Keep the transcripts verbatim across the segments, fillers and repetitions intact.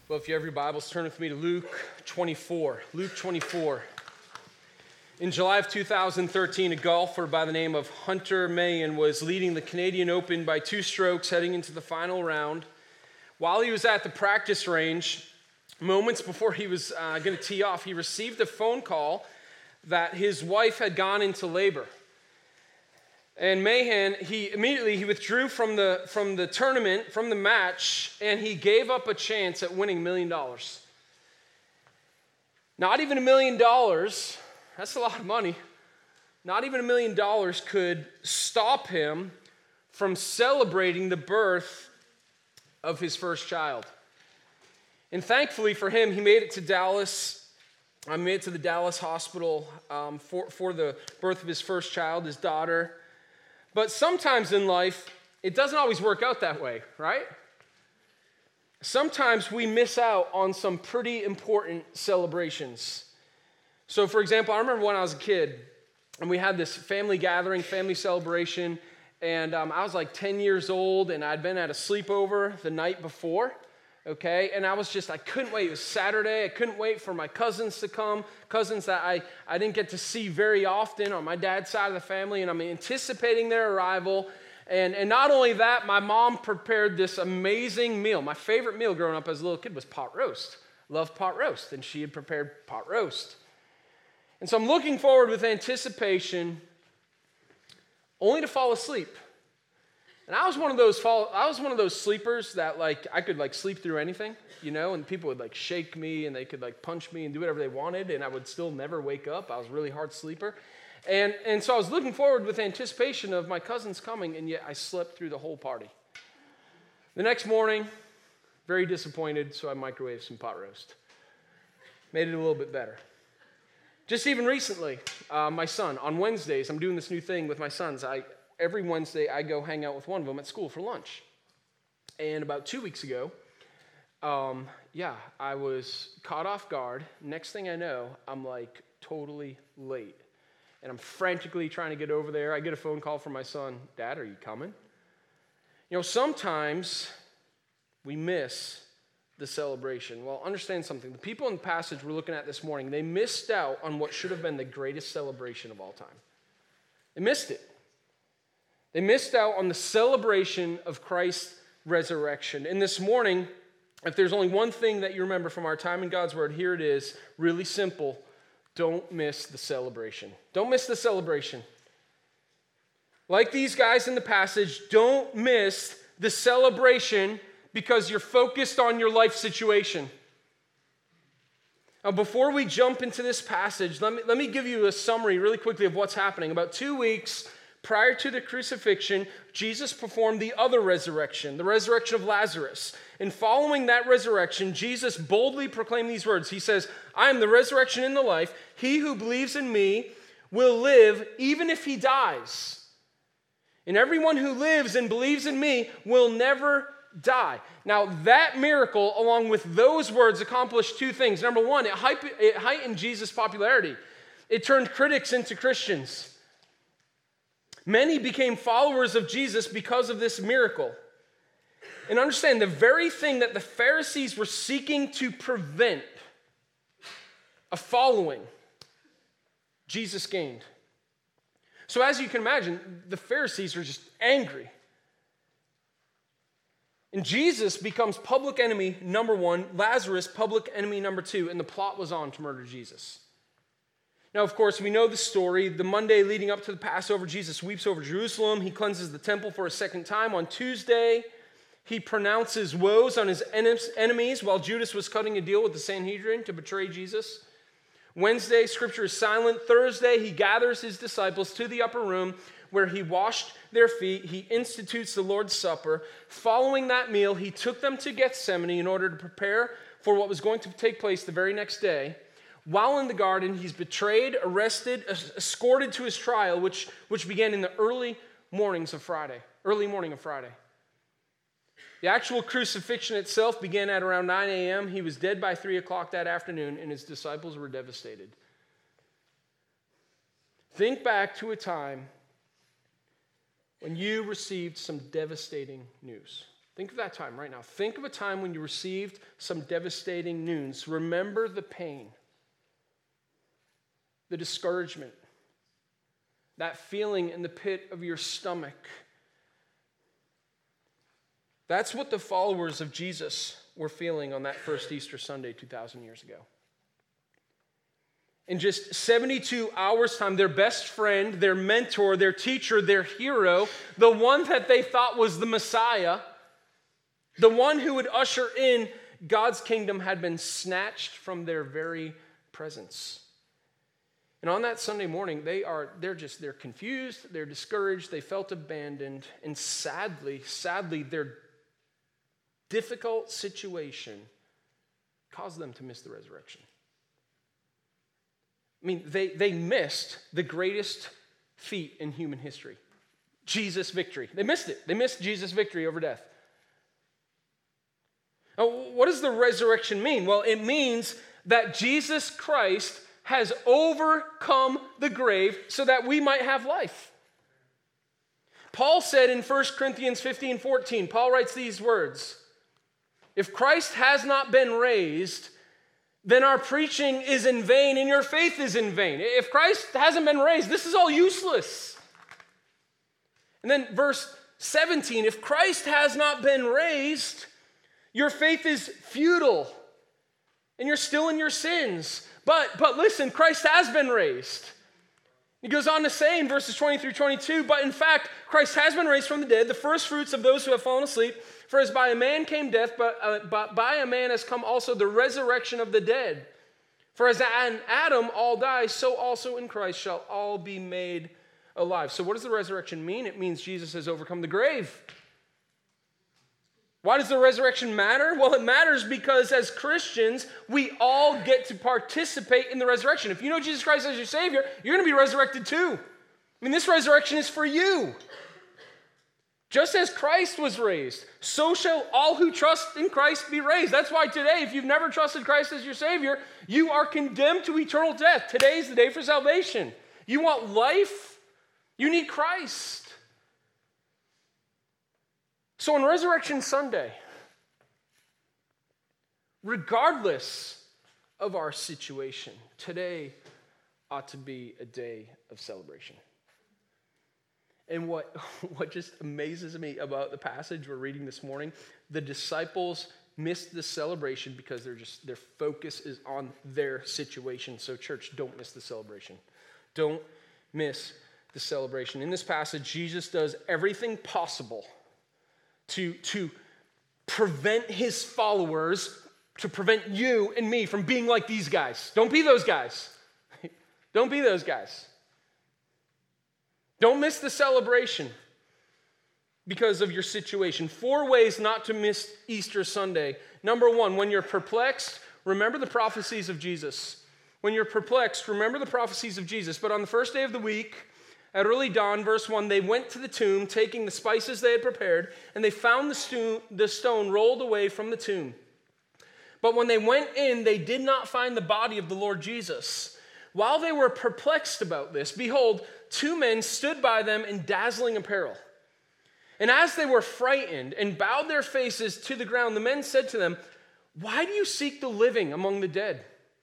Well, if you have your Bibles, turn with me to Luke twenty-four. Luke twenty-four. In July of two thousand thirteen, a golfer by the name of Hunter Mahan was leading the Canadian Open by two strokes heading into the final round. While he was at the practice range, moments before he was uh, going to tee off, he received a phone call that his wife had gone into labor. And Mahan, he immediately he withdrew from the from the tournament, from the match, and he gave up a chance at winning a million dollars. Not even a million dollars, that's a lot of money. Not even a million dollars could stop him from celebrating the birth of his first child. And thankfully for him, he made it to Dallas. I made it to the Dallas hospital um, for, for the birth of his first child, his daughter. But sometimes in life, it doesn't always work out that way, right? Sometimes we miss out on some pretty important celebrations. So, for example, I remember when I was a kid, and we had this family gathering, family celebration, and um, I was like ten years old, and I'd been at a sleepover the night before. Okay, and I was just, I couldn't wait. It was Saturday. I couldn't wait for my cousins to come, cousins that I, I didn't get to see very often on my dad's side of the family, and I'm anticipating their arrival. And, and not only that, my mom prepared this amazing meal. My favorite meal growing up as a little kid was pot roast. Loved pot roast, and she had prepared pot roast. And so I'm looking forward with anticipation, only to fall asleep. And I was one of those fall, I was one of those sleepers that like I could like sleep through anything, you know, and people would like shake me and they could like punch me and do whatever they wanted, and I would still never wake up. I was a really hard sleeper. And and so I was looking forward with anticipation of my cousins coming, and yet I slept through the whole party. The next morning, very disappointed, so I microwaved some pot roast. Made it a little bit better. Just even recently, uh, my son, on Wednesdays, I'm doing this new thing with my sons. I Every Wednesday, I go hang out with one of them at school for lunch. And about two weeks ago, um, yeah, I was caught off guard. Next thing I know, I'm like totally late. And I'm frantically trying to get over there. I get a phone call from my son. Dad, are you coming? You know, sometimes we miss the celebration. Well, understand something. The people in the passage we're looking at this morning, they missed out on what should have been the greatest celebration of all time. They missed it. They missed out on the celebration of Christ's resurrection. And this morning, if there's only one thing that you remember from our time in God's Word, here it is, really simple. Don't miss the celebration. Don't miss the celebration. Like these guys in the passage, don't miss the celebration because you're focused on your life situation. Now, before we jump into this passage, let me, let me give you a summary really quickly of what's happening. About two weeks prior to the crucifixion, Jesus performed the other resurrection, the resurrection of Lazarus. And following that resurrection, Jesus boldly proclaimed these words. He says, I am the resurrection and the life. He who believes in me will live even if he dies. And everyone who lives and believes in me will never die. Now, that miracle, along with those words, accomplished two things. Number one, it heightened Jesus' popularity. It turned critics into Christians. Many became followers of Jesus because of this miracle. And understand, the very thing that the Pharisees were seeking to prevent, a following, Jesus gained. So as you can imagine, the Pharisees are just angry. And Jesus becomes public enemy number one, Lazarus public enemy number two, and the plot was on to murder Jesus. Now, of course, we know the story. The Monday leading up to the Passover, Jesus weeps over Jerusalem. He cleanses the temple for a second time. On Tuesday, he pronounces woes on his enemies while Judas was cutting a deal with the Sanhedrin to betray Jesus. Wednesday, Scripture is silent. Thursday, he gathers his disciples to the upper room where he washed their feet. He institutes the Lord's Supper. Following that meal, he took them to Gethsemane in order to prepare for what was going to take place the very next day. While in the garden, he's betrayed, arrested, escorted to his trial, which, which began in the early mornings of Friday, early morning of Friday. The actual crucifixion itself began at around nine a.m. He was dead by three o'clock that afternoon, and his disciples were devastated. Think back to a time when you received some devastating news. Think of that time right now. Think of a time when you received some devastating news. Remember the pain, the discouragement, that feeling in the pit of your stomach. That's what the followers of Jesus were feeling on that first Easter Sunday two thousand years ago. In just seventy-two hours' time, their best friend, their mentor, their teacher, their hero, the one that they thought was the Messiah, the one who would usher in God's kingdom, had been snatched from their very presence. And on that Sunday morning, they are, they're just, they're confused, they're discouraged, they felt abandoned, and sadly, sadly, their difficult situation caused them to miss the resurrection. I mean, they, they missed the greatest feat in human history, Jesus' victory. They missed it. They missed Jesus' victory over death. Now, what does the resurrection mean? Well, it means that Jesus Christ has overcome the grave so that we might have life. Paul said in First Corinthians fifteen fourteen, Paul writes these words, "If Christ has not been raised, then our preaching is in vain and your faith is in vain." If Christ hasn't been raised, this is all useless. And then verse seventeen, "If Christ has not been raised, your faith is futile and you're still in your sins." But, but listen, Christ has been raised. He goes on to say in verses twenty through twenty-two, "But in fact, Christ has been raised from the dead, the first fruits of those who have fallen asleep. For as by a man came death, but, uh, but by a man has come also the resurrection of the dead. For as in Adam all die, so also in Christ shall all be made alive." So what does the resurrection mean? It means Jesus has overcome the grave. Why does the resurrection matter? Well, it matters because as Christians, we all get to participate in the resurrection. If you know Jesus Christ as your Savior, you're going to be resurrected too. I mean, this resurrection is for you. Just as Christ was raised, so shall all who trust in Christ be raised. That's why today, if you've never trusted Christ as your Savior, you are condemned to eternal death. Today is the day for salvation. You want life? You need Christ. So on Resurrection Sunday, regardless of our situation, today ought to be a day of celebration. And what, what just amazes me about the passage we're reading this morning, the disciples missed the celebration because they're just, their focus is on their situation. So church, don't miss the celebration. Don't miss the celebration. In this passage, Jesus does everything possible to, to prevent his followers, to prevent you and me from being like these guys. Don't be those guys. Don't be those guys. Don't miss the celebration because of your situation. Four ways not to miss Easter Sunday. Number one, when you're perplexed, remember the prophecies of Jesus. When you're perplexed, remember the prophecies of Jesus. But on the first day of the week, at early dawn, verse one, they went to the tomb, taking the spices they had prepared, and they found the, sto- the stone rolled away from the tomb. But when they went in, they did not find the body of the Lord Jesus. While they were perplexed about this, behold, two men stood by them in dazzling apparel. And as they were frightened and bowed their faces to the ground, the men said to them, "Why do you seek the living among the dead?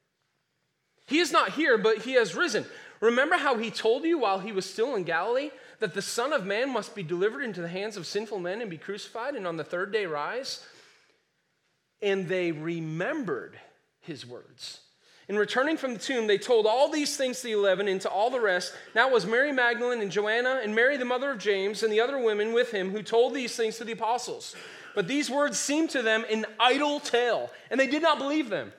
He is not here, but he has risen. Remember how he told you while he was still in Galilee that the Son of Man must be delivered into the hands of sinful men and be crucified and on the third day rise?" And they remembered his words. And returning from the tomb, they told all these things to the eleven and to all the rest. Now it was Mary Magdalene and Joanna and Mary the mother of James and the other women with him who told these things to the apostles. But these words seemed to them an idle tale, and they did not believe them.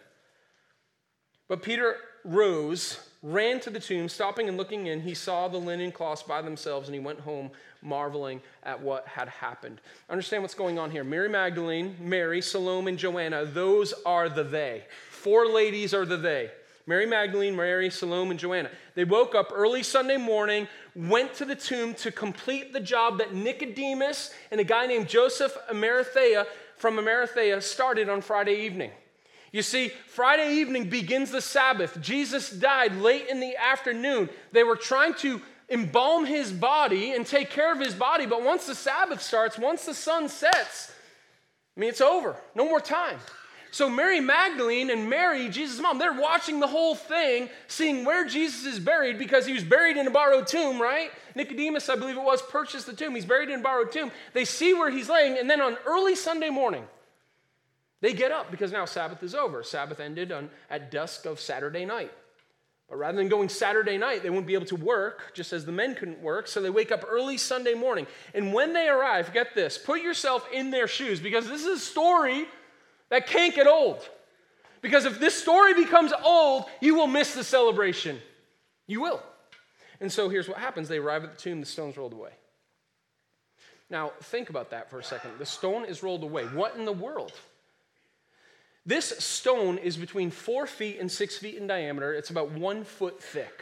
But Peter rose, ran to the tomb, stopping and looking in. He saw the linen cloths by themselves, and he went home marveling at what had happened. Understand what's going on here. Mary Magdalene, Mary, Salome, and Joanna, those are the they. Four ladies are the they. Mary Magdalene, Mary, Salome, and Joanna. They woke up early Sunday morning, went to the tomb to complete the job that Nicodemus and a guy named Joseph Arimathea from Arimathea started on Friday evening. You see, Friday evening begins the Sabbath. Jesus died late in the afternoon. They were trying to embalm his body and take care of his body, but once the Sabbath starts, once the sun sets, I mean, it's over. No more time. So Mary Magdalene and Mary, Jesus' mom, they're watching the whole thing, seeing where Jesus is buried because he was buried in a borrowed tomb, right? Nicodemus, I believe it was, purchased the tomb. He's buried in a borrowed tomb. They see where he's laying, and then on early Sunday morning, they get up because now Sabbath is over. Sabbath ended on, at dusk of Saturday night. But rather than going Saturday night, they wouldn't be able to work, just as the men couldn't work, so they wake up early Sunday morning. And when they arrive, get this, put yourself in their shoes, because this is a story that can't get old. Because if this story becomes old, you will miss the celebration. You will. And so here's what happens. They arrive at the tomb, the stone's rolled away. Now, think about that for a second. The stone is rolled away. What in the world? This stone is between four feet and six feet in diameter. It's about one foot thick.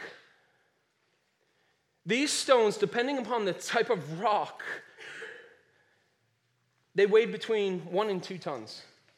These stones, depending upon the type of rock, they weighed between one and two tons.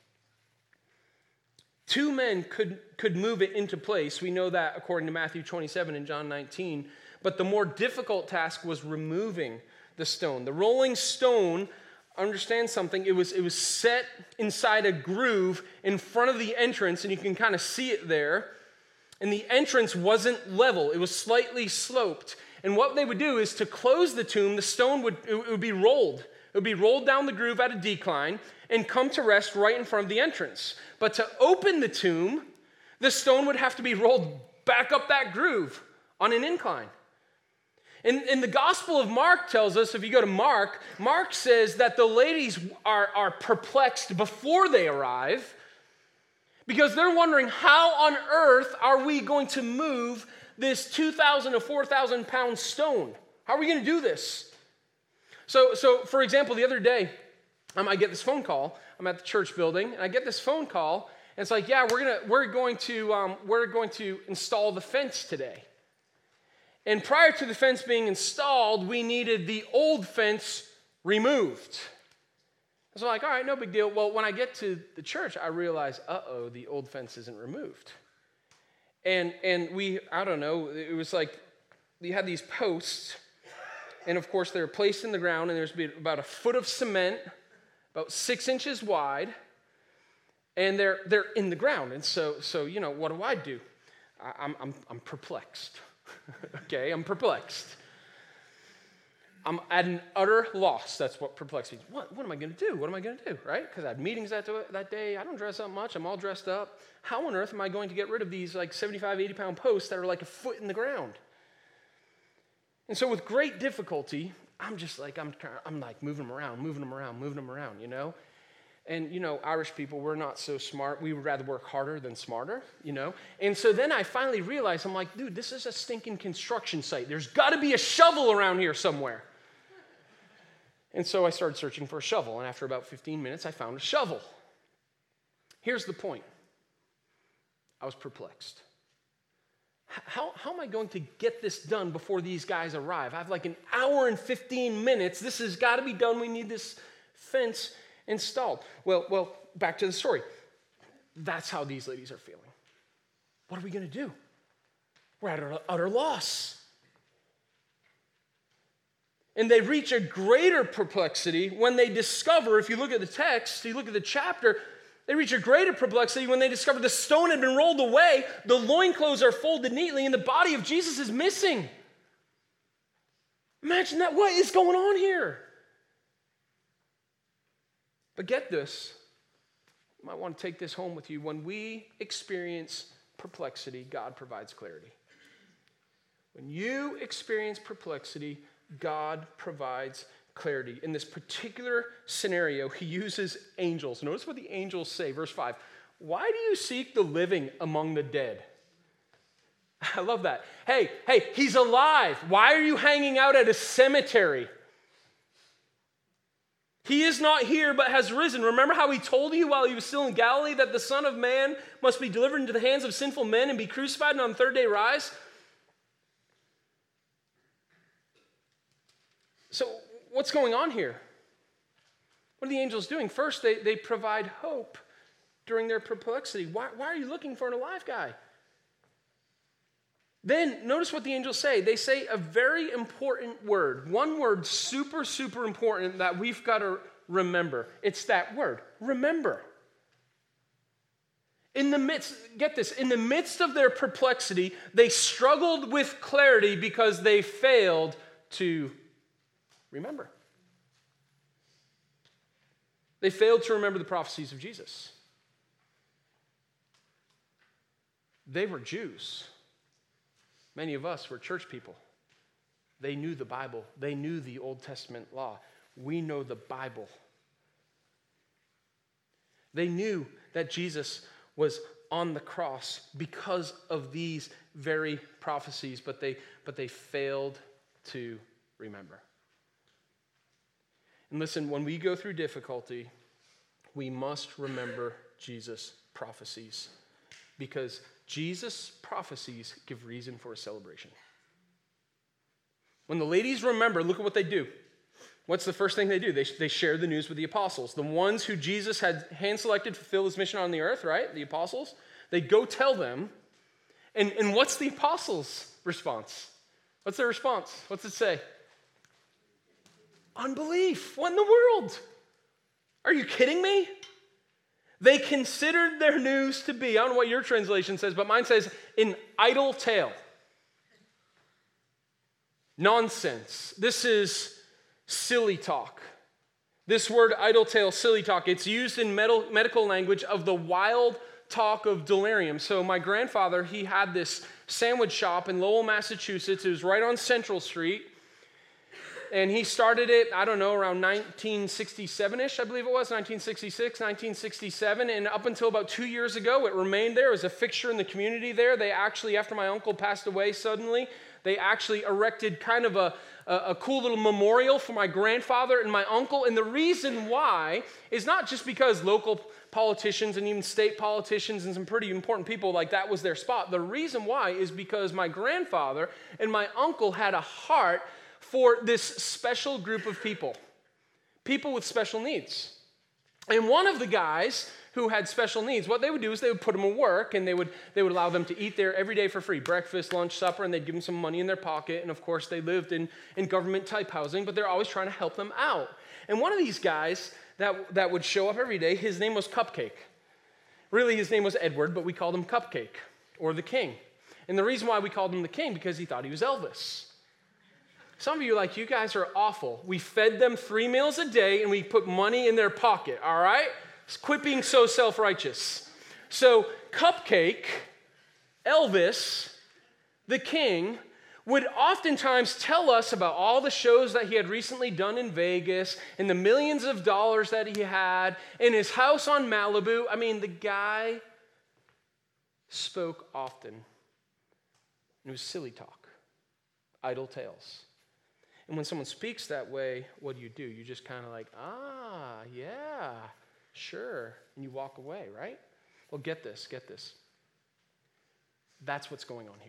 Two men could, could move it into place. We know that according to Matthew twenty-seven and John nineteen. But the more difficult task was removing the stone. The rolling stone, understand something, it was, it was set inside a groove in front of the entrance, and you can kind of see it there. And the entrance wasn't level. It was slightly sloped. And what they would do is to close the tomb, the stone would, it would be rolled. It would be rolled down the groove at a decline and come to rest right in front of the entrance. But to open the tomb, the stone would have to be rolled back up that groove on an incline. And, and the Gospel of Mark tells us, if you go to Mark, Mark says that the ladies are, are perplexed before they arrive because they're wondering, how on earth are we going to move this two thousand to four thousand pound stone? How are we going to do this? So, so for example, the other day, um, I get this phone call. I'm at the church building, and I get this phone call, and it's like, yeah, we're gonna we're going to um, we're going to install the fence today. And prior to the fence being installed, we needed the old fence removed. So I'm like, all right, no big deal. Well, when I get to the church, I realize, uh-oh, the old fence isn't removed. And and we, I don't know, it was like, you had these posts, and of course, they were placed in the ground, and there's about a foot of cement, about six inches wide, and they're they're in the ground. And so, so you know, what do I do? I, I'm I'm I'm perplexed. Okay, I'm perplexed. I'm at an utter loss. That's what perplexed means. What, what am I going to do? What am I going to do, right? Because I had meetings that, that day. I don't dress up much. I'm all dressed up. How on earth am I going to get rid of these like seventy-five, eighty pound posts that are like a foot in the ground? And so with great difficulty, I'm just like, I'm, I'm like moving them around, moving them around, moving them around, you know? And, you know, Irish people, we're not so smart. We would rather work harder than smarter, you know? And so then I finally realized, I'm like, dude, this is a stinking construction site. There's got to be a shovel around here somewhere. And so I started searching for a shovel. And after about fifteen minutes, I found a shovel. Here's the point. I was perplexed. How, how am I going to get this done before these guys arrive? I have like an hour and fifteen minutes. This has got to be done. We need this fence installed. Well, well, back to the story. That's how these ladies are feeling. What are we going to do? We're at utter, utter loss. And they reach a greater perplexity when they discover, if you look at the text, you look at the chapter, they reach a greater perplexity when they discover the stone had been rolled away, the loincloths are folded neatly, and the body of Jesus is missing. Imagine that. What is going on here? But get this, you might want to take this home with you. When we experience perplexity, God provides clarity. When you experience perplexity, God provides clarity. In this particular scenario, he uses angels. Notice what the angels say, verse five. Why do you seek the living among the dead? I love that. Hey, hey, he's alive. Why are you hanging out at a cemetery? He is not here, but has risen. Remember how he told you while he was still in Galilee that the Son of Man must be delivered into the hands of sinful men and be crucified and on the third day rise? So what's going on here? What are the angels doing? First, they, they provide hope during their perplexity. Why, why are you looking for an alive guy? Then notice what the angels say. They say a very important word. One word super, super important that we've got to remember. It's that word, remember. In the midst, get this, in the midst of their perplexity, they struggled with clarity because they failed to remember. They failed to remember the prophecies of Jesus. They were Jews. Many of us were church people. They knew the Bible. They knew the Old Testament law. We know the Bible. They knew that Jesus was on the cross because of these very prophecies, but they, but they failed to remember. And listen, when we go through difficulty, we must remember Jesus' prophecies, because Jesus' prophecies give reason for a celebration. When the ladies remember, look at what they do. What's the first thing they do? They, they share the news with the apostles. The ones who Jesus had hand-selected to fulfill his mission on the earth, right? The apostles. They go tell them. And, and what's the apostles' response? What's their response? What's it say? Unbelief. What in the world? Are you kidding me? They considered their news to be, I don't know what your translation says, but mine says, an idle tale. Nonsense. This is silly talk. This word idle tale, silly talk, it's used in med- medical language of the wild talk of delirium. So my grandfather, he had this sandwich shop in Lowell, Massachusetts. It was right on Central Street. And he started it, I don't know, around nineteen sixty-seven-ish, I believe it was, nineteen sixty-six, nineteen sixty-seven. And up until about two years ago, it remained there as a fixture in the community there. They actually, after my uncle passed away suddenly, they actually erected kind of a, a, a cool little memorial for my grandfather and my uncle. And the reason why is not just because local politicians and even state politicians and some pretty important people, like that was their spot. The reason why is because my grandfather and my uncle had a heart for this special group of people, people with special needs. And one of the guys who had special needs, what they would do is they would put them to work, and they would they would allow them to eat there every day for free, breakfast, lunch, supper, and they'd give them some money in their pocket. And of course, they lived in, in government-type housing, but they're always trying to help them out. And one of these guys that, that would show up every day, his name was Cupcake. Really, his name was Edward, but we called him Cupcake, or the King. And the reason why we called him the King, because he thought he was Elvis. Some of you are like, you guys are awful. We fed them three meals a day, and we put money in their pocket, all right? Quit being so self-righteous. So Cupcake, Elvis, the King, would oftentimes tell us about all the shows that he had recently done in Vegas and the millions of dollars that he had in his house on Malibu. I mean, the guy spoke often. It was silly talk, idle tales. And when someone speaks that way, what do you do? You just kind of like, ah, yeah, sure. And you walk away, right? Well, get this, get this. That's what's going on here.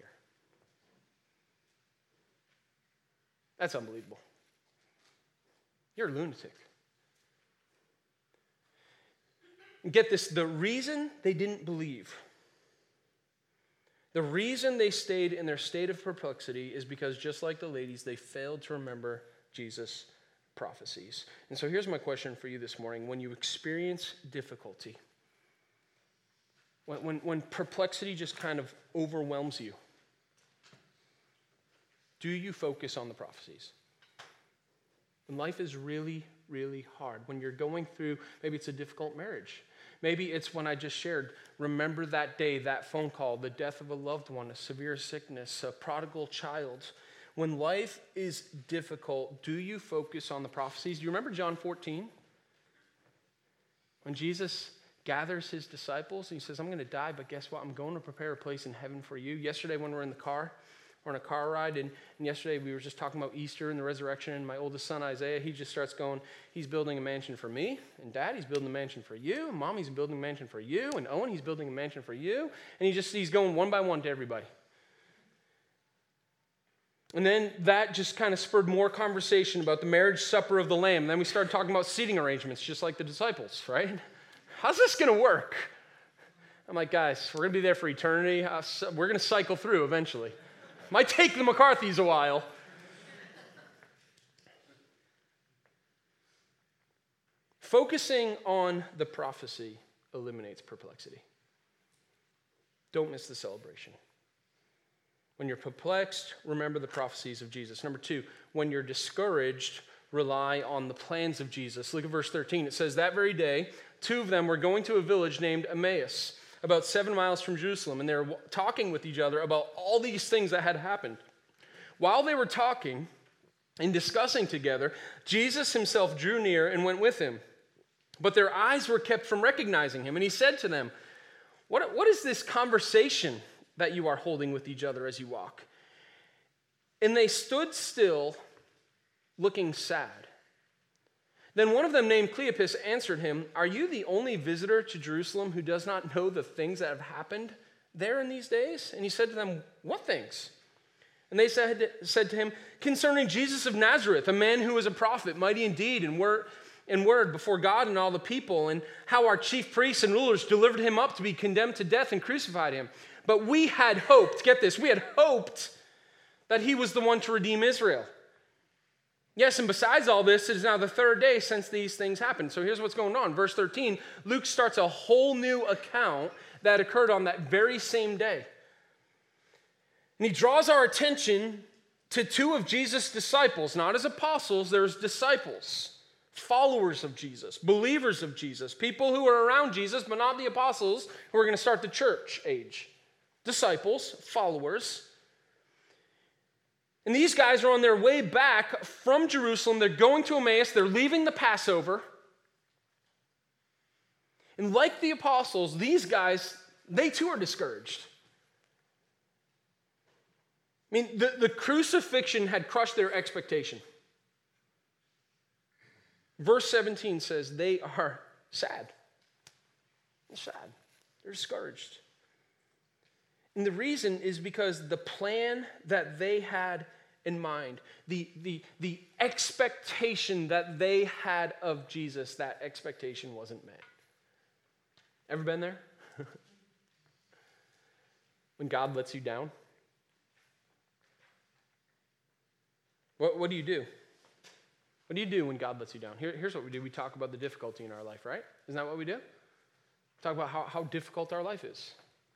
That's unbelievable. You're a lunatic. And get this, the reason they didn't believe, the reason they stayed in their state of perplexity is because just like the ladies, they failed to remember Jesus' prophecies. And so here's my question for you this morning. When you experience difficulty, when, when, when perplexity just kind of overwhelms you, do you focus on the prophecies? When life is really, really hard, when you're going through, maybe it's a difficult marriage. Maybe it's when I just shared, remember that day, that phone call, the death of a loved one, a severe sickness, a prodigal child. When life is difficult, do you focus on the prophecies? Do you remember John fourteen? When Jesus gathers his disciples and he says, I'm going to die, but guess what? I'm going to prepare a place in heaven for you. Yesterday when we were in the car, we're on a car ride, and, and yesterday we were just talking about Easter and the resurrection, and my oldest son, Isaiah, he just starts going, he's building a mansion for me, and Dad, he's building a mansion for you, and Mom, he's building a mansion for you, and Owen, he's building a mansion for you, and he just, he's going one by one to everybody. And then that just kind of spurred more conversation about the marriage supper of the Lamb. And then we started talking about seating arrangements, just like the disciples, right? How's this going to work? I'm like, guys, we're going to be there for eternity. We're going to cycle through eventually. Might take the McCarthys a while. Focusing on the prophecy eliminates perplexity. Don't miss the celebration. When you're perplexed, remember the prophecies of Jesus. Number two, when you're discouraged, rely on the plans of Jesus. Look at verse thirteen. It says, that very day, two of them were going to a village named Emmaus, about seven miles from Jerusalem, and they were talking with each other about all these things that had happened. While they were talking and discussing together, Jesus himself drew near and went with him. But their eyes were kept from recognizing him, and he said to them, What, what is this conversation that you are holding with each other as you walk? And they stood still, looking sad. Then one of them, named Cleopas, answered him, Are you the only visitor to Jerusalem who does not know the things that have happened there in these days? And he said to them, What things? And they said, said to him, Concerning Jesus of Nazareth, a man who was a prophet, mighty indeed in word, in word before God and all the people, and how our chief priests and rulers delivered him up to be condemned to death and crucified him. But we had hoped, get this, we had hoped that he was the one to redeem Israel. Yes, and besides all this, it is now the third day since these things happened. So here's what's going on. Verse thirteen, Luke starts a whole new account that occurred on that very same day. And he draws our attention to two of Jesus' disciples, not as apostles, there's disciples. Followers of Jesus, believers of Jesus, people who are around Jesus, but not the apostles who are going to start the church age. Disciples, followers. And these guys are on their way back from Jerusalem. They're going to Emmaus. They're leaving the Passover. And like the apostles, these guys, they too are discouraged. I mean, the, the crucifixion had crushed their expectation. Verse seventeen says they are sad. They're sad. They're discouraged. And the reason is because the plan that they had in mind, the, the, the expectation that they had of Jesus, that expectation wasn't met. Ever been there? When God lets you down? What, what do you do? What do you do when God lets you down? Here, here's what we do. We talk about the difficulty in our life, right? Isn't that what we do? Talk about how, how difficult our life is.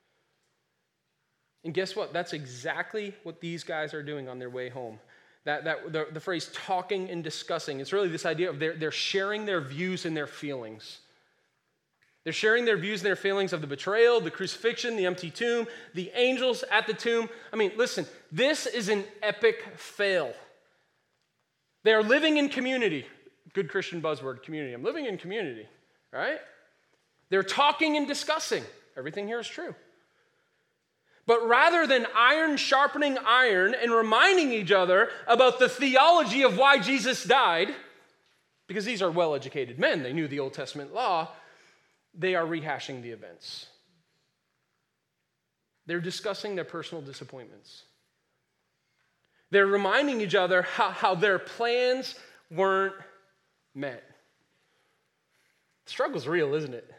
And guess what? That's exactly what these guys are doing on their way home. That, that the, the phrase talking and discussing, it's really this idea of they're, they're sharing their views and their feelings. They're sharing their views and their feelings of the betrayal, the crucifixion, the empty tomb, the angels at the tomb. I mean, listen, this is an epic fail. They are living in community. Good Christian buzzword, community. I'm living in community, right? They're talking and discussing. Everything here is true. But rather than iron sharpening iron and reminding each other about the theology of why Jesus died, because these are well-educated men, they knew the Old Testament law, they are rehashing the events. They're discussing their personal disappointments. They're reminding each other how, how their plans weren't met. The struggle's real, isn't it?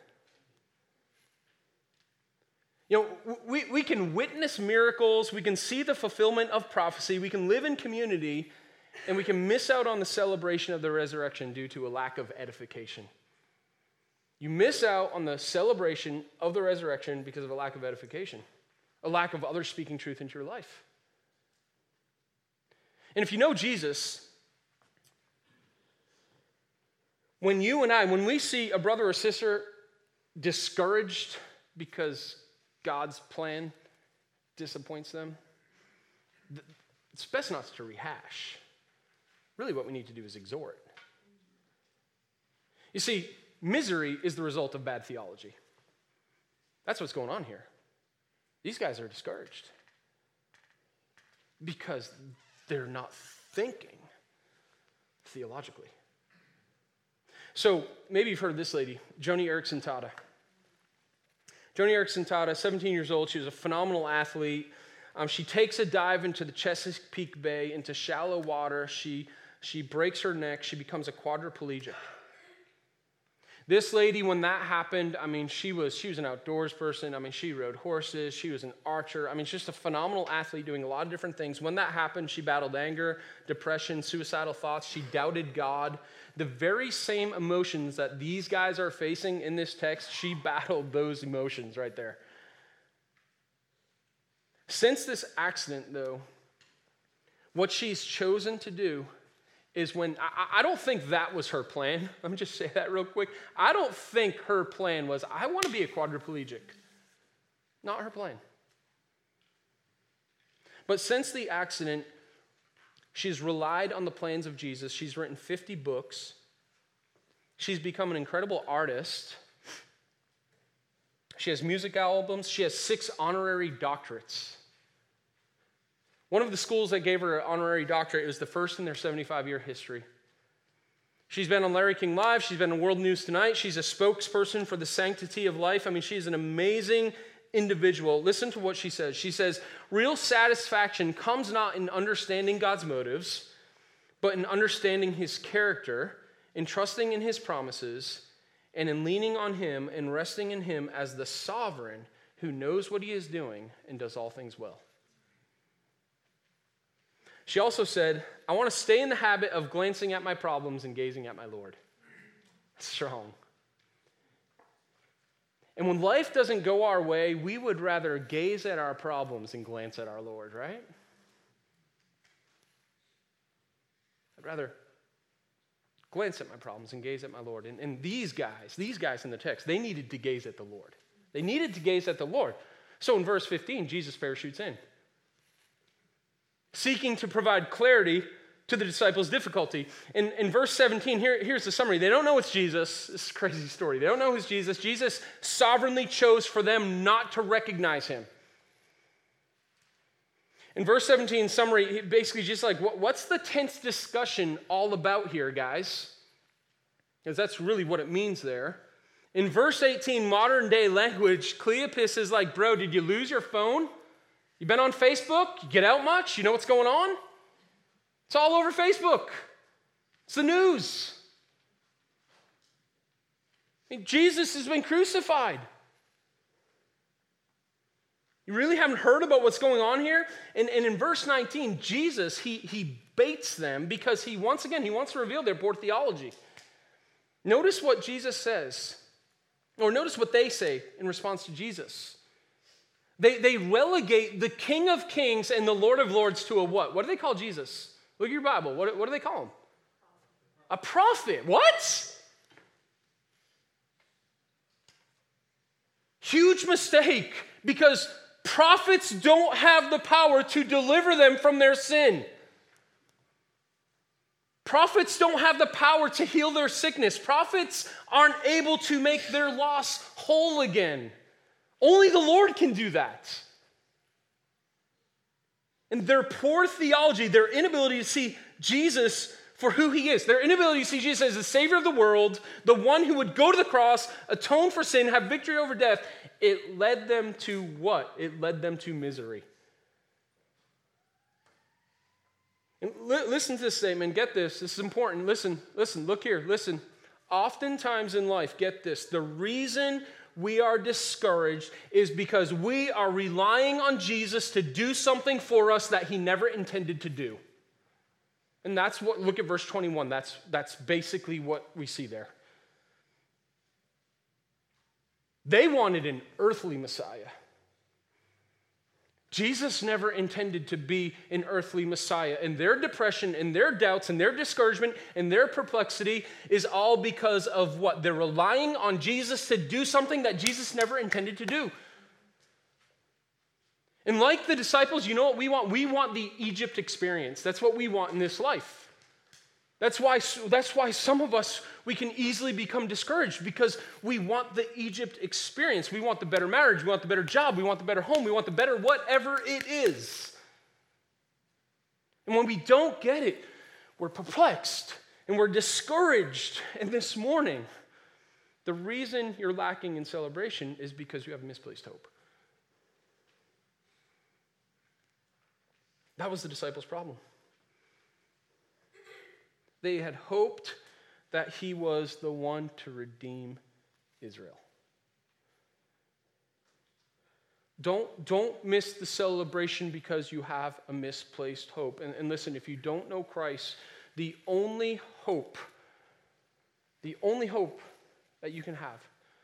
You know, we, we can witness miracles, we can see the fulfillment of prophecy, we can live in community, and we can miss out on the celebration of the resurrection due to a lack of edification. You miss out on the celebration of the resurrection because of a lack of edification, a lack of others speaking truth into your life. And if you know Jesus, when you and I, when we see a brother or sister discouraged because God's plan disappoints them, it's best not to rehash. Really what we need to do is exhort. You see, misery is the result of bad theology. That's what's going on here. These guys are discouraged because they're not thinking theologically. So maybe you've heard of this lady, Joni Eareckson Tada. Joni Eareckson Tada, seventeen years old. She was a phenomenal athlete. Um, she takes a dive into the Chesapeake Bay, into shallow water. She, she breaks her neck. She becomes a quadriplegic. This lady, when that happened, I mean, she was she was an outdoors person. I mean, she rode horses. She was an archer. I mean, she's just a phenomenal athlete doing a lot of different things. When that happened, she battled anger, depression, suicidal thoughts. She doubted God. The very same emotions that these guys are facing in this text, she battled those emotions right there. Since this accident, though, what she's chosen to do is when, I, I don't think that was her plan. Let me just say that real quick. I don't think her plan was, I want to be a quadriplegic. Not her plan. But since the accident, she's relied on the plans of Jesus. She's written fifty books. She's become an incredible artist. She has music albums. She has six honorary doctorates. One of the schools that gave her an honorary doctorate, it was the first in their seventy-five-year history. She's been on Larry King Live. She's been on World News Tonight. She's a spokesperson for the sanctity of life. I mean, she's an amazing individual. Listen to what she says. She says, real satisfaction comes not in understanding God's motives, but in understanding his character, in trusting in his promises, and in leaning on him and resting in him as the sovereign who knows what he is doing and does all things well. She also said, I want to stay in the habit of glancing at my problems and gazing at my Lord. That's strong. And when life doesn't go our way, we would rather gaze at our problems and glance at our Lord, right? I'd rather glance at my problems and gaze at my Lord. And, and these guys, these guys in the text, they needed to gaze at the Lord. They needed to gaze at the Lord. So in verse fifteen, Jesus parachutes in, seeking to provide clarity to the disciples' difficulty. In, in verse seventeen, here, here's the summary. They don't know it's Jesus. This is a crazy story. They don't know who's Jesus. Jesus sovereignly chose for them not to recognize him. In verse seventeen, summary, basically just like, what, what's the tense discussion all about here, guys? Because that's really what it means there. In verse eighteen, modern day language, Cleopas is like, bro, did you lose your phone? You been on Facebook? You get out much? You know what's going on? It's all over Facebook. It's the news. I mean, Jesus has been crucified. You really haven't heard about what's going on here? And, and in verse nineteen, Jesus, he, he baits them because he, once again, he wants to reveal their poor theology. Notice what Jesus says, or notice what they say in response to Jesus. They, they relegate the King of Kings and the Lord of Lords to a what? What do they call Jesus? Look at your Bible. What, what do they call him? A prophet. What? Huge mistake, because prophets don't have the power to deliver them from their sin. Prophets don't have the power to heal their sickness. Prophets aren't able to make their loss whole again. Only the Lord can do that. And their poor theology, their inability to see Jesus for who he is, their inability to see Jesus as the Savior of the world, the one who would go to the cross, atone for sin, have victory over death, it led them to what? It led them to misery. And li- listen to this statement. Get this. This is important. Listen, listen, look here. Listen. Oftentimes in life, get this, the reason we are discouraged is because we are relying on Jesus to do something for us that he never intended to do. And that's what, look at verse twenty-one. That's, that's basically what we see there. They wanted an earthly Messiah. Jesus never intended to be an earthly Messiah. And their depression and their doubts and their discouragement and their perplexity is all because of what? They're relying on Jesus to do something that Jesus never intended to do. And like the disciples, you know what we want? We want the Egypt experience. That's what we want in this life. That's why, that's why some of us, we can easily become discouraged, because we want the Egypt experience. We want the better marriage. We want the better job. We want the better home. We want the better whatever it is. And when we don't get it, we're perplexed and we're discouraged. And this morning, the reason you're lacking in celebration is because you have misplaced hope. That was the disciples' problem. They had hoped that he was the one to redeem Israel. Don't, don't miss the celebration because you have a misplaced hope. And, and listen, if you don't know Christ, the only hope, the only hope that you can have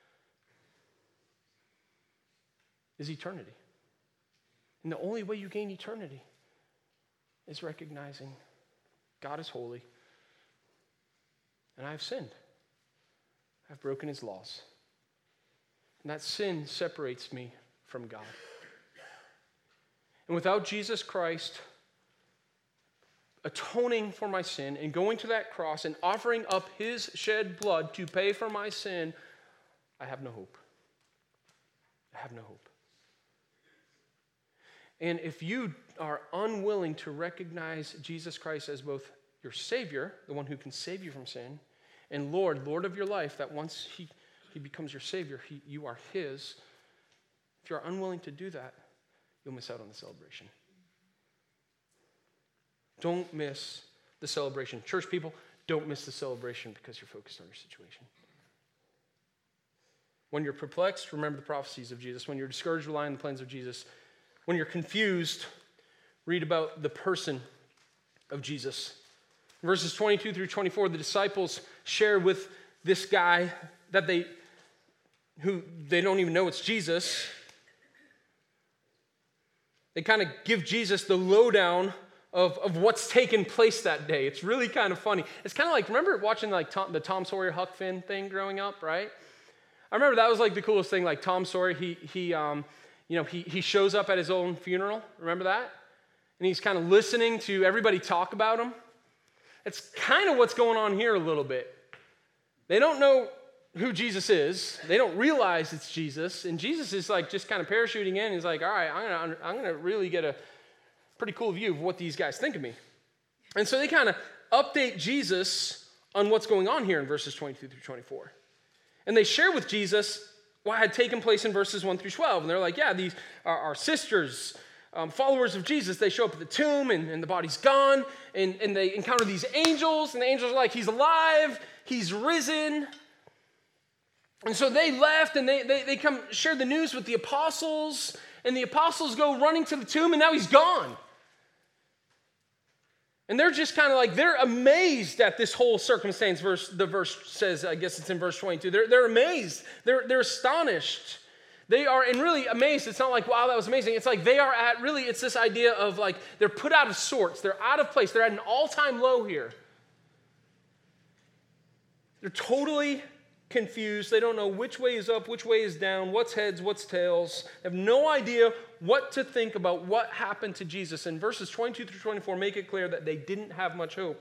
is eternity. And the only way you gain eternity is recognizing God is holy, and I have sinned. I've broken his laws. And that sin separates me from God. And without Jesus Christ atoning for my sin and going to that cross and offering up his shed blood to pay for my sin, I have no hope. I have no hope. And if you are unwilling to recognize Jesus Christ as both your Savior, the one who can save you from sin, and Lord, Lord of your life, that once he, he becomes your Savior, he, you are his, if you're unwilling to do that, you'll miss out on the celebration. Don't miss the celebration. Church people, don't miss the celebration because you're focused on your situation. When you're perplexed, remember the prophecies of Jesus. When you're discouraged, rely on the plans of Jesus. When you're confused, read about the person of Jesus. Verses twenty-two through twenty-four, the disciples share with this guy that they, who they don't even know it's Jesus. They kind of give Jesus the lowdown of, of what's taken place that day. It's really kind of funny. It's kind of like, remember watching like Tom, the Tom Sawyer Huck Finn thing growing up, right? I remember that was like the coolest thing. Like Tom Sawyer, he he um, you know he he shows up at his own funeral. Remember that? And he's kind of listening to everybody talk about him. It's kind of what's going on here a little bit. They don't know who Jesus is. They don't realize it's Jesus. And Jesus is like just kind of parachuting in. He's like, all right, I'm gonna, I'm gonna really get a pretty cool view of what these guys think of me. And so they kind of update Jesus on what's going on here in verses twenty-two through twenty-four. And they share with Jesus what had taken place in verses one through twelve. And they're like, yeah, these are our sisters, Um, followers of Jesus. They show up at the tomb and, and the body's gone, and, and they encounter these angels, and the angels are like, he's alive, he's risen. And so they left, and they, they, they come share the news with the apostles, and the apostles go running to the tomb, and now he's gone. And they're just kind of like, they're amazed at this whole circumstance. Verse, the verse says, I guess it's in verse twenty-two, they're, they're amazed, they're, they're astonished. They are, and really amazed. It's not like, wow, that was amazing. It's like they are at, really, it's this idea of like, they're put out of sorts. They're out of place. They're at an all-time low here. They're totally confused. They don't know which way is up, which way is down, what's heads, what's tails. They have no idea what to think about what happened to Jesus. And verses twenty-two through twenty-four make it clear that they didn't have much hope.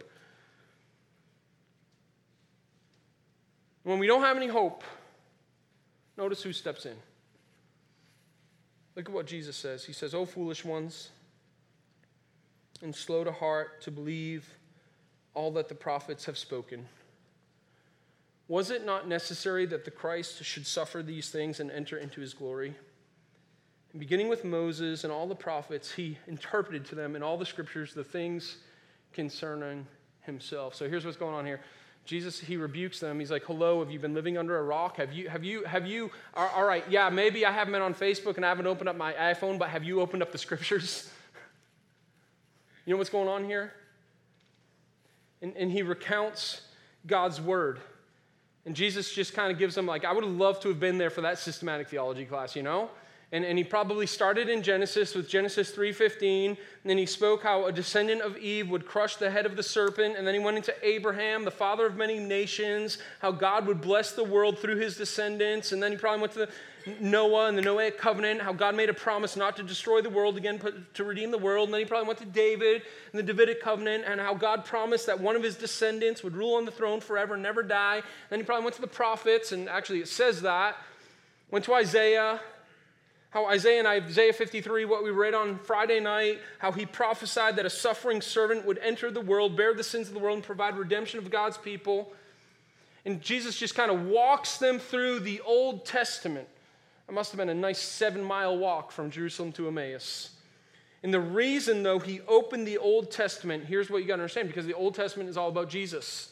When we don't have any hope, notice who steps in. Look at what Jesus says. He says, "O foolish ones, and slow to heart to believe all that the prophets have spoken. Was it not necessary that the Christ should suffer these things and enter into his glory?" And beginning with Moses and all the prophets, he interpreted to them in all the scriptures the things concerning himself. So here's what's going on here. Jesus, he rebukes them. He's like, hello, have you been living under a rock? Have you, have you, have you, all right, yeah, maybe I haven't been on Facebook and I haven't opened up my iPhone, but have you opened up the scriptures? You know what's going on here? And, and he recounts God's word. And Jesus just kind of gives them like, I would have loved to have been there for that systematic theology class, you know? And, and he probably started in Genesis with Genesis three fifteen, and then he spoke how a descendant of Eve would crush the head of the serpent, and then he went into Abraham, the father of many nations, how God would bless the world through his descendants, and then he probably went to the Noah and the Noahic covenant, how God made a promise not to destroy the world again, but to redeem the world, and then he probably went to David and the Davidic covenant, and how God promised that one of his descendants would rule on the throne forever and never die. Then he probably went to the prophets, and actually it says that, went to Isaiah, how Isaiah and Isaiah fifty-three, what we read on Friday night, how he prophesied that a suffering servant would enter the world, bear the sins of the world, and provide redemption of God's people. And Jesus just kind of walks them through the Old Testament. It must have been a nice seven-mile walk from Jerusalem to Emmaus. And the reason, though, he opened the Old Testament, here's what you got to understand, because the Old Testament is all about Jesus.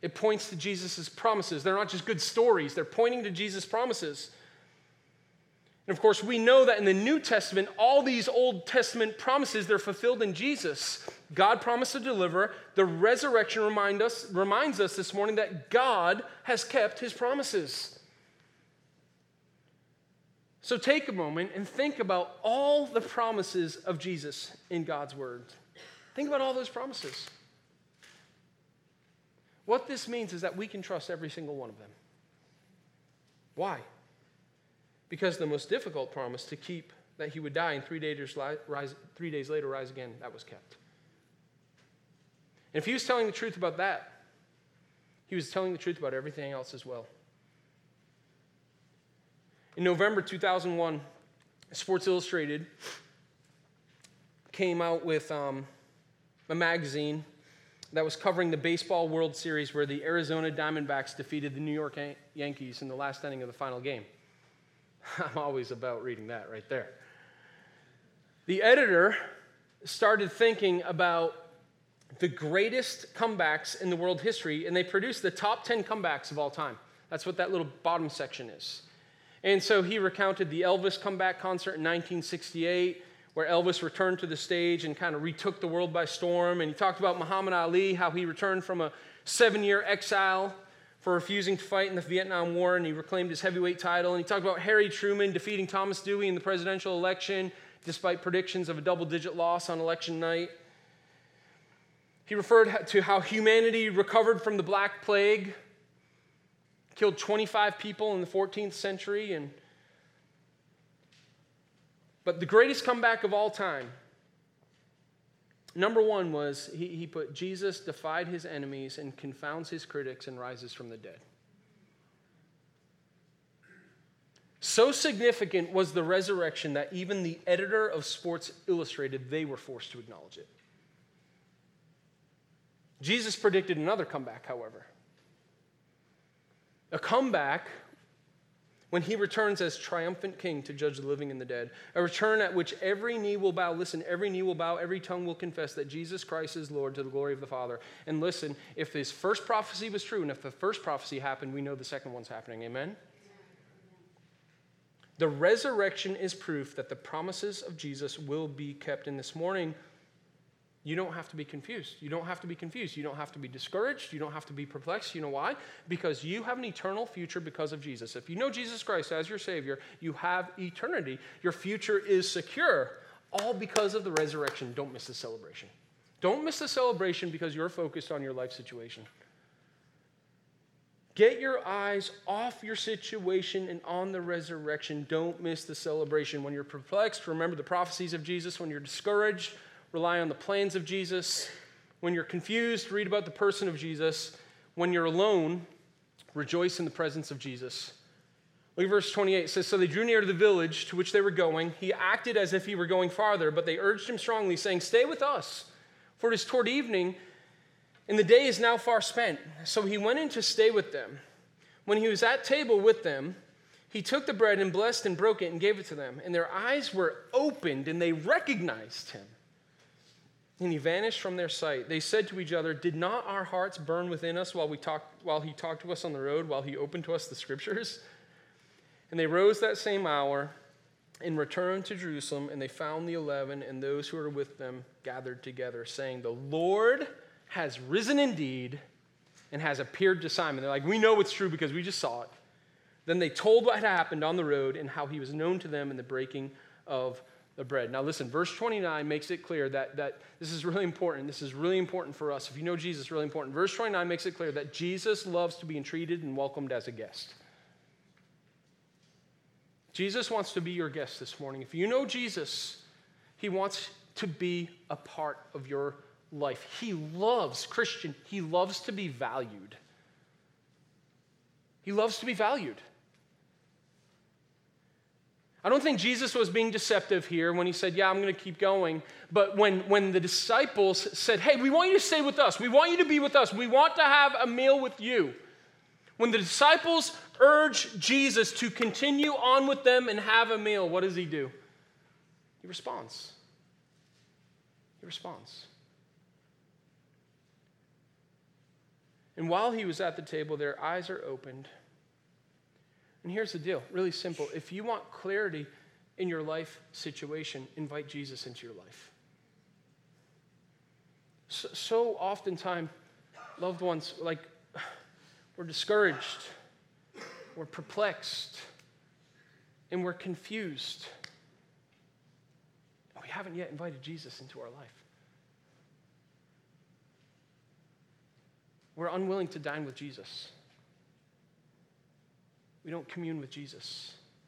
It points to Jesus' promises. They're not just good stories. They're pointing to Jesus' promises. And of course, we know that in the New Testament, all these Old Testament promises, they're fulfilled in Jesus. God promised to deliver. The resurrection remind us, reminds us this morning that God has kept his promises. So take a moment and think about all the promises of Jesus in God's word. Think about all those promises. What this means is that we can trust every single one of them. Why? Because the most difficult promise to keep, that he would die and three days, rise, three days later rise again, that was kept. And if he was telling the truth about that, he was telling the truth about everything else as well. In November two thousand one, Sports Illustrated came out with um, a magazine that was covering the Baseball World Series where the Arizona Diamondbacks defeated the New York Yan- Yankees in the last inning of the final game. I'm always about reading that right there. The editor started thinking about the greatest comebacks in the world history, and they produced the top ten comebacks of all time. That's what that little bottom section is. And so he recounted the Elvis comeback concert in nineteen sixty-eight, where Elvis returned to the stage and kind of retook the world by storm. And he talked about Muhammad Ali, how he returned from a seven-year exile for refusing to fight in the Vietnam War, and he reclaimed his heavyweight title. And he talked about Harry Truman defeating Thomas Dewey in the presidential election, despite predictions of a double-digit loss on election night. He referred to how humanity recovered from the Black Plague, killed twenty-five people in the fourteenth century. And But the greatest comeback of all time, number one was he, he put, Jesus defied his enemies and confounds his critics and rises from the dead. So significant was the resurrection that even the editor of Sports Illustrated, they were forced to acknowledge it. Jesus predicted another comeback, however. A comeback when he returns as triumphant king to judge the living and the dead. A return at which every knee will bow. Listen, every knee will bow, every tongue will confess that Jesus Christ is Lord to the glory of the Father. And listen, if his first prophecy was true, and if the first prophecy happened, we know the second one's happening. Amen? The resurrection is proof that the promises of Jesus will be kept. And this morning, you don't have to be confused. You don't have to be confused. You don't have to be discouraged. You don't have to be perplexed. You know why? Because you have an eternal future because of Jesus. If you know Jesus Christ as your Savior, you have eternity. Your future is secure, all because of the resurrection. Don't miss the celebration. Don't miss the celebration because you're focused on your life situation. Get your eyes off your situation and on the resurrection. Don't miss the celebration. When you're perplexed, remember the prophecies of Jesus. When you're discouraged, rely on the plans of Jesus. When you're confused, read about the person of Jesus. When you're alone, rejoice in the presence of Jesus. Look at verse twenty-eight. It says, so they drew near to the village to which they were going. He acted as if he were going farther, but they urged him strongly, saying, stay with us, for it is toward evening, and the day is now far spent. So he went in to stay with them. When he was at table with them, he took the bread and blessed and broke it and gave it to them. And their eyes were opened, and they recognized him. And he vanished from their sight. They said to each other, did not our hearts burn within us while we talked, while he talked to us on the road, while he opened to us the scriptures? And they rose that same hour and returned to Jerusalem, and they found the eleven and those who were with them gathered together, saying, the Lord has risen indeed and has appeared to Simon. They're like, we know it's true because we just saw it. Then they told what had happened on the road and how he was known to them in the breaking of the bread. Now listen, verse twenty-nine makes it clear that, that this is really important. This is really important for us. If you know Jesus, really important. Verse twenty-nine makes it clear that Jesus loves to be entreated and welcomed as a guest. Jesus wants to be your guest this morning. If you know Jesus, he wants to be a part of your life. He loves, Christian, he loves to be valued. He loves to be valued. I don't think Jesus was being deceptive here when he said, yeah, I'm going to keep going. But when, when the disciples said, hey, we want you to stay with us. We want you to be with us. We want to have a meal with you. When the disciples urge Jesus to continue on with them and have a meal, what does he do? He responds. He responds. And while he was at the table, their eyes are opened. And here's the deal, really simple. If you want clarity in your life situation, invite Jesus into your life. So, so oftentimes, loved ones, like, we're discouraged, we're perplexed, and we're confused. We haven't yet invited Jesus into our life. We're unwilling to dine with Jesus. We don't commune with Jesus.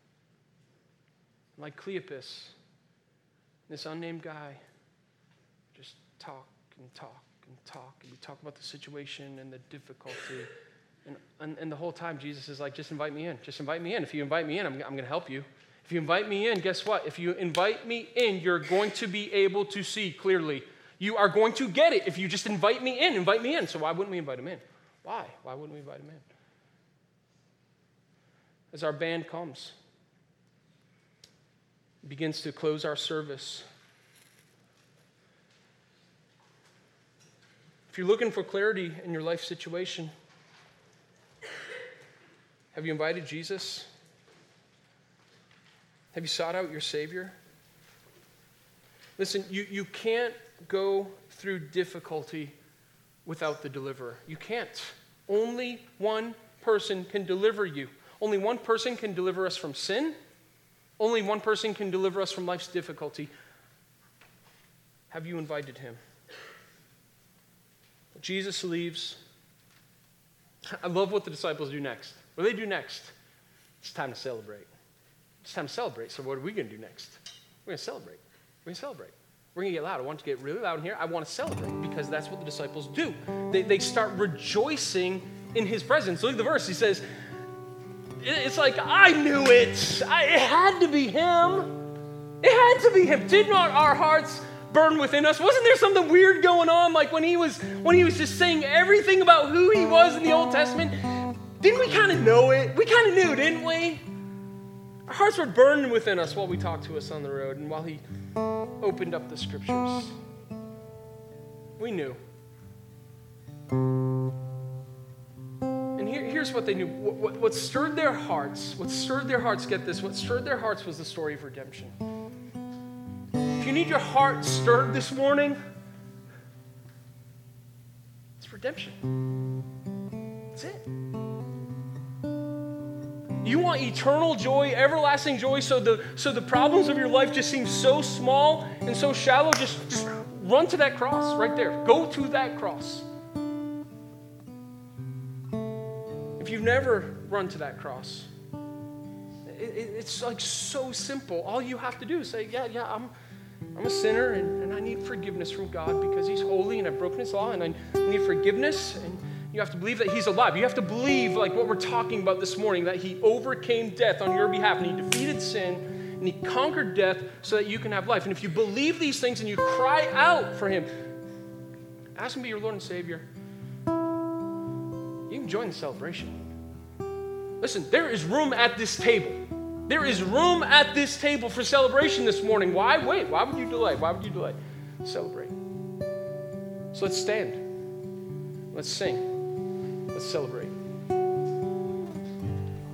Like Cleopas, this unnamed guy, just talk and talk and talk, and we talk about the situation and the difficulty. And, and, and the whole time, Jesus is like, just invite me in. Just invite me in. If you invite me in, I'm, I'm going to help you. If you invite me in, guess what? If you invite me in, you're going to be able to see clearly. You are going to get it if you just invite me in. Invite me in. So why wouldn't we invite him in? Why? Why wouldn't we invite him in? As our band comes, begins to close our service, if you're looking for clarity in your life situation, have you invited Jesus? Have you sought out your Savior? Listen, you, you can't go through difficulty without the deliverer. You can't. Only one person can deliver you. Only one person can deliver us from sin. Only one person can deliver us from life's difficulty. Have you invited him? Jesus leaves. I love what the disciples do next. What do they do next? It's time to celebrate. It's time to celebrate. So what are we going to do next? We're going to celebrate. We're going to celebrate. We're going to get loud. I want to get really loud in here. I want to celebrate because that's what the disciples do. They, they start rejoicing in his presence. Look at the verse. He says, it's like, I knew it. I, it had to be him. It had to be him. Did not our hearts burn within us? Wasn't there something weird going on? Like when he was when he was just saying everything about who he was in the Old Testament? Didn't we kind of know it? We kind of knew, didn't we? Our hearts were burning within us while we talked to us on the road and while he opened up the scriptures. We knew. And here, here's what they knew. What, what, what stirred their hearts, what stirred their hearts, get this, what stirred their hearts was the story of redemption. If you need your heart stirred this morning, it's redemption. That's it. You want eternal joy, everlasting joy, so the so the problems of your life just seem so small and so shallow, just, just run to that cross right there. Go to that cross. If you've never run to that cross, it, it, it's like so simple. All you have to do is say, yeah, yeah, I'm I'm a sinner and, and I need forgiveness from God because he's holy and I've broken his law and I need forgiveness. And you have to believe that he's alive. You have to believe, like what we're talking about this morning, that he overcame death on your behalf and he defeated sin and he conquered death so that you can have life. And if you believe these things and you cry out for him, ask him to be your Lord and Savior, you can join the celebration. Listen, there is room at this table. There is room at this table for celebration this morning. Why wait? Why would you delay? Why would you delay? Celebrate. So let's stand. Let's sing. Let's celebrate.